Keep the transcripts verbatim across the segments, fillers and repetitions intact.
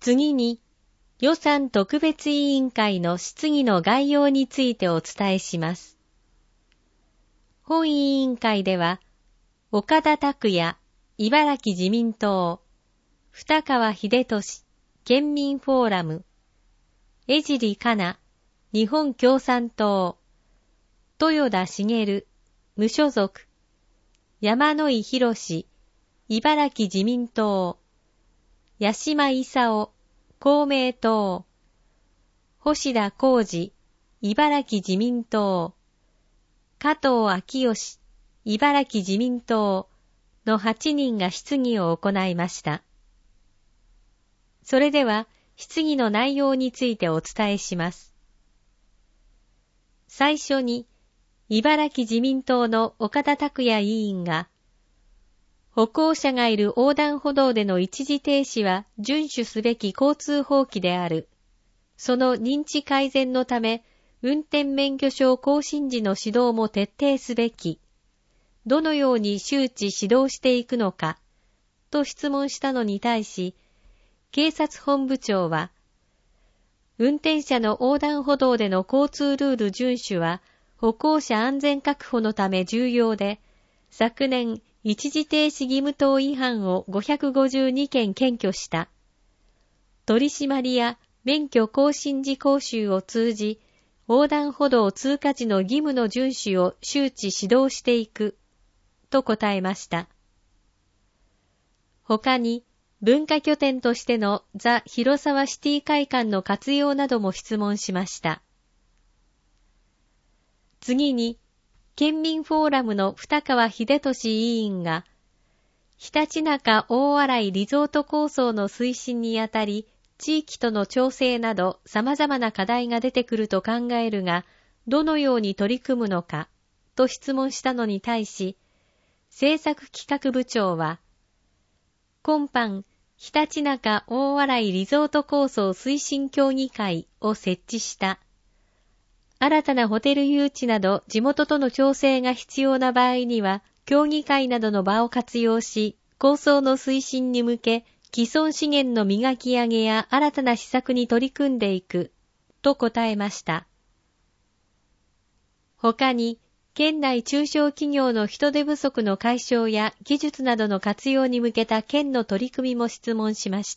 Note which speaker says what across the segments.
Speaker 1: 次に、予算特別委員会の質疑の概要についてお伝えします。本委員会では、岡田拓也、茨城自民党、二川秀俊、県民フォーラム、江尻かな、日本共産党、豊田茂、無所属、山井博、茨城自民党、八島功、公明党、星田浩二、茨城自民党、加藤昭義、茨城自民党のはちにんが質疑を行いました。それでは、質疑の内容についてお伝えします。最初に、茨城自民党の岡田拓也委員が、歩行者がいる横断歩道での一時停止は遵守すべき交通法規である。その認知改善のため、運転免許証更新時の指導も徹底すべき。どのように周知指導していくのか、と質問したのに対し、警察本部長は、運転者の横断歩道での交通ルール遵守は、歩行者安全確保のため重要で、昨年、一時停止義務等違反をごひゃくごじゅうにけん検挙した。取り締まりや免許更新時講習を通じ、横断歩道通過時の義務の遵守を周知指導していく、と答えました。他に、文化拠点としてのザ・広沢シティ会館の活用なども質問しました。次に、県民フォーラムの二川秀俊委員が、ひたちなか大洗リゾート構想の推進にあたり、地域との調整など様々な課題が出てくると考えるが、どのように取り組むのか、と質問したのに対し、政策企画部長は、今般、ひたちなか大洗リゾート構想推進協議会を設置した。新たなホテル誘致など地元との調整が必要な場合には、協議会などの場を活用し、構想の推進に向け、既存資源の磨き上げや新たな施策に取り組んでいく、と答えました。他に、県内中小企業の人手不足の解消や技術などの活用に向けた県の取り組みも質問しました。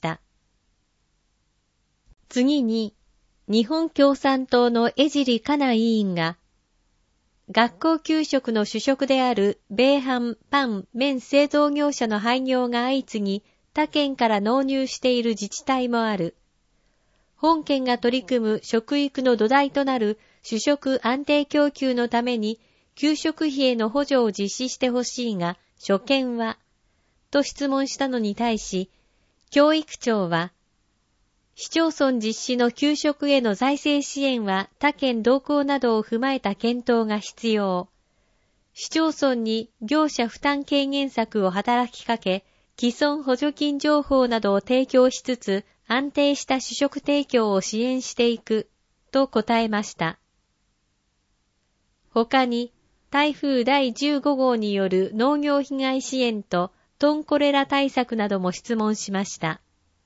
Speaker 1: 次に、日本共産党の江尻かな委員が、学校給食の主食である米飯、パン、麺製造業者の廃業が相次ぎ、他県から納入している自治体もある。本県が取り組む食育の土台となる主食安定供給のために、給食費への補助を実施してほしいが、所見は、と質問したのに対し、教育庁は、市町村実施の給食への財政支援は他県動向などを踏まえた検討が必要。市町村に業者負担軽減策を働きかけ、既存補助金情報などを提供しつつ、安定した主食提供を支援していく、と答えました。他に、台風だいじゅうごごうによる農業被害支援とトンコレラ対策なども質問しました。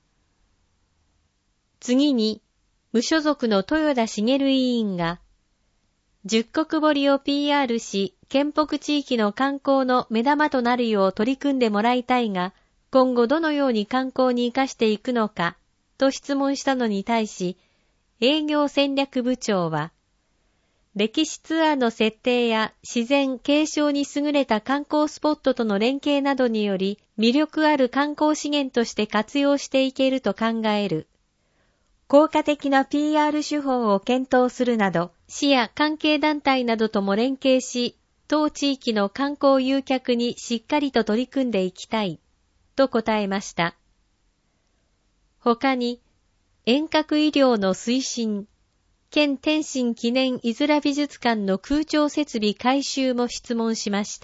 Speaker 1: 次に、無所属の豊田茂委員が、十国堀を ピーアール し、県北地域の観光の目玉となるよう取り組んでもらいたいが、今後どのように観光に生かしていくのか、と質問したのに対し、営業戦略部長は、歴史ツアーの設定や自然・景勝に優れた観光スポットとの連携などにより、魅力ある観光資源として活用していけると考える。効果的な ピーアール 手法を検討するなど、市や関係団体などとも連携し、当地域の観光誘客にしっかりと取り組んでいきたい、と答えました。他に、遠隔医療の推進、県天津記念いづら美術館の空調設備改修も質問しました。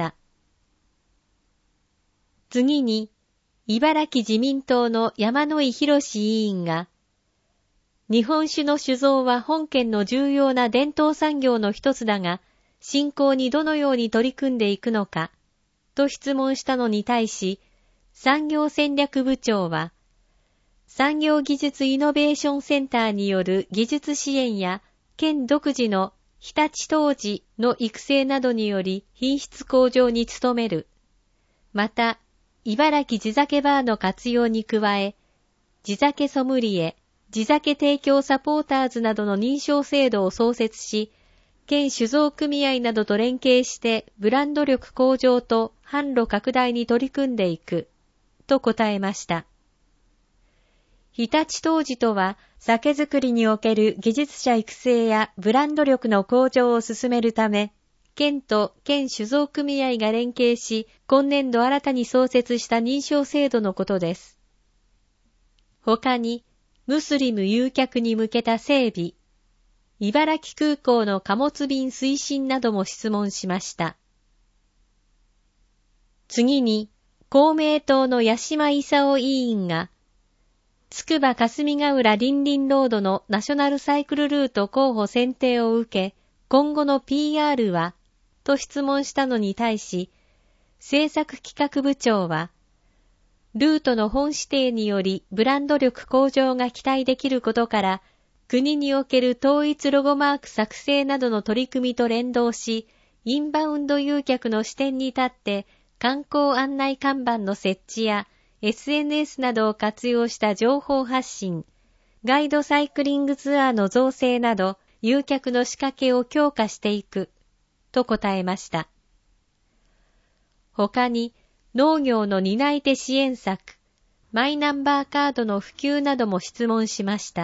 Speaker 1: 次に、茨城自民党の山井博委員が、日本酒の酒造は本県の重要な伝統産業の一つだが、振興にどのように取り組んでいくのか、と質問したのに対し、産業戦略部長は、 産業技術イノベーションセンターによる技術支援や、県独自の日立陶磁の育成などにより品質向上に努める。また、茨城地酒バーの活用に加え、地酒ソムリエ、地酒提供サポーターズなどの認証制度を創設し、県酒造組合などと連携してブランド力向上と販路拡大に取り組んでいく、と答えました。日立陶磁とは、酒造りにおける技術者育成やブランド力の向上を進めるため、県と県酒造組合が連携し、今年度新たに創設した認証制度のことです。他に、ムスリム誘客に向けた整備、茨城空港の貨物便推進なども質問しました。次に、公明党の八島功委員が、つくば霞ヶ浦りんりんロードのナショナルサイクルルート候補選定を受け、今後の ピーアール は、と質問したのに対し、政策企画部長は、ルートの本指定によりブランド力向上が期待できることから、国における統一ロゴマーク作成などの取り組みと連動し、インバウンド誘客の視点に立って観光案内看板の設置や エスエヌエス などを活用した情報発信、ガイドサイクリングツアーの造成など誘客の仕掛けを強化していく、と答えました。他に農業の担い手支援策、マイナンバーカードの普及なども質問しました。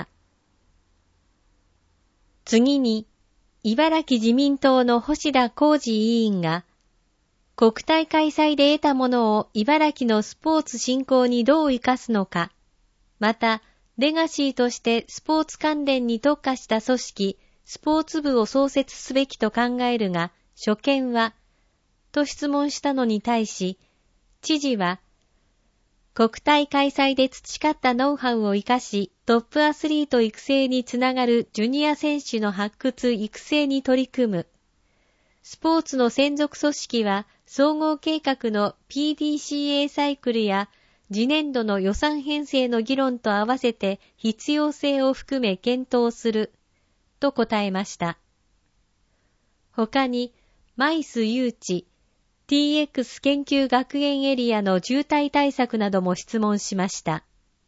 Speaker 1: 次に、茨城自民党の星田浩二委員が、国体開催で得たものを茨城のスポーツ振興にどう生かすのか、また、レガシーとしてスポーツ関連に特化した組織、スポーツ部を創設すべきと考えるが、所見は、と質問したのに対し、知事は、国体開催で培ったノウハウを生かし、トップアスリート育成につながるジュニア選手の発掘育成に取り組む。スポーツの専属組織は、総合計画の ピーディーシーエー サイクルや、次年度の予算編成の議論と合わせて必要性を含め検討する、と答えました。他に、マイス誘致、ティーエックス 研究学園エリアの渋滞対策なども質問しました。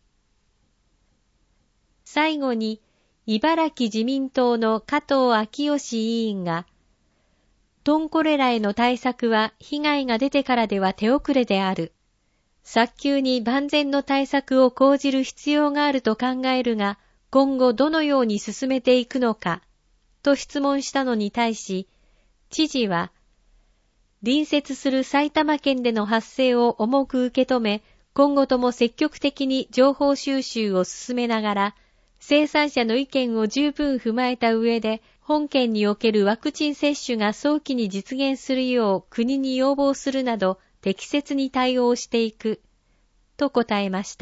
Speaker 1: 最後に、茨城自民党の加藤昭義委員が、トンコレラへの対策は被害が出てからでは手遅れである。早急に万全の対策を講じる必要があると考えるが、今後どのように進めていくのか、と質問したのに対し、知事は、隣接する埼玉県での発生を重く受け止め、今後とも積極的に情報収集を進めながら、生産者の意見を十分踏まえた上で、本県におけるワクチン接種が早期に実現するよう国に要望するなど、適切に対応していく、と答えました。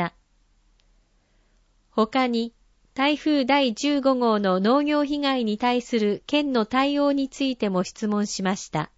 Speaker 1: 他に、台風だいじゅうごごうの農業被害に対する県の対応についても質問しました。